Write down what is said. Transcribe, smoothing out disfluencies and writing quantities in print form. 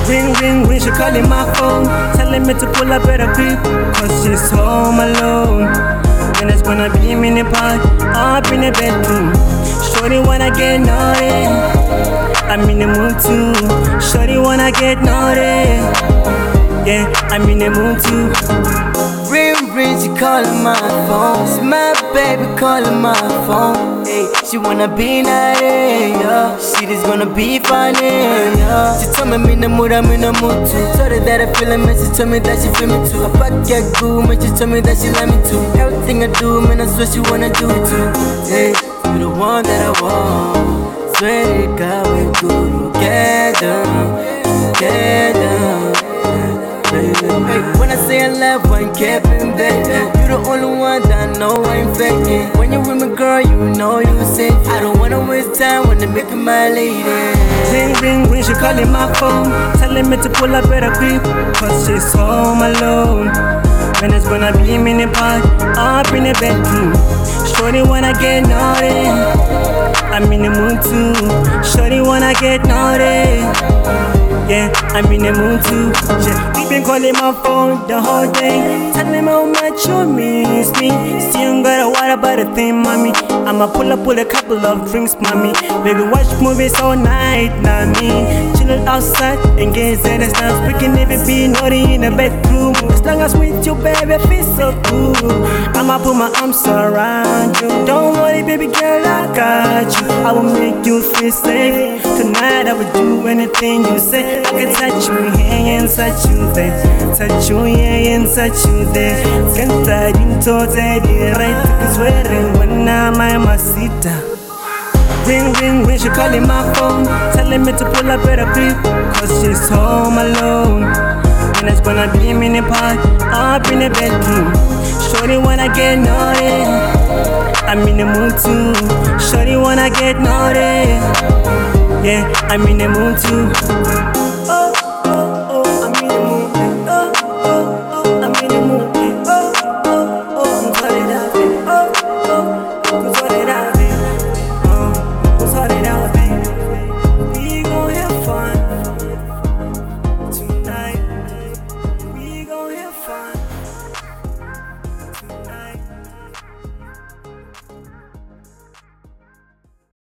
Ring, ring, ring, she calling my phone, telling me to pull up at a creep, cause she's home alone. And it's gonna be in the park, up in the bedroom. Shorty wanna get naughty, I'm in the mood too. Shorty wanna get naughty, yeah, I'm in the mood too. Ring, ring, she calling my phone. It's my baby calling my phone. Hey, she wanna be naughty, yeah. She just gonna be funny, yeah. She told me I'm in the mood, I'm in the mood too. Told her that I feel me, she told me that she feel me too. I back get good, man, she told me that she like me too. Everything I do, man, that's what she wanna do too. Hey, you the one that I want. Swear to God, we good together, together. Hey, when I say I love, I ain't capping, baby. You the only one that I know I ain't faking. When you're with me, girl, you know you safe. I don't wanna waste time when they're making my lady. Ring, ring, ring, she calling my phone, telling me to pull up at a creep, cause she's home alone. And it's gonna be in the park, up in the bedroom. Shorty wanna get naughty, I'm in the mood too. Shorty wanna get naughty, yeah, I'm in the mood too. Yeah, we been calling my phone the whole day, telling me how much you miss me. Still got a water about a thing, mommy. I'ma pull up with a couple of drinks, mommy. We can watch movies all night, not me. Chillin' outside, engaged in the stars. We can even be naughty in the bedroom. As long as with you, baby, I feel so good. I'ma put my arms around you. Don't worry, baby girl, I got you. I will make you feel safe. Tonight I will do anything you say. I can touch you here and touch you there. Touch you here and touch you there. Can't into the right, cause we're when I'm my masita. Ring, ring, ring, she calling my phone, telling me to pull up at a creep, cause she's home alone. And it's gonna be in the park, up in the bedroom. Shorty wanna get naughty, I'm in the mood too. Shorty wanna get naughty, yeah, I'm in the mood too. Oh.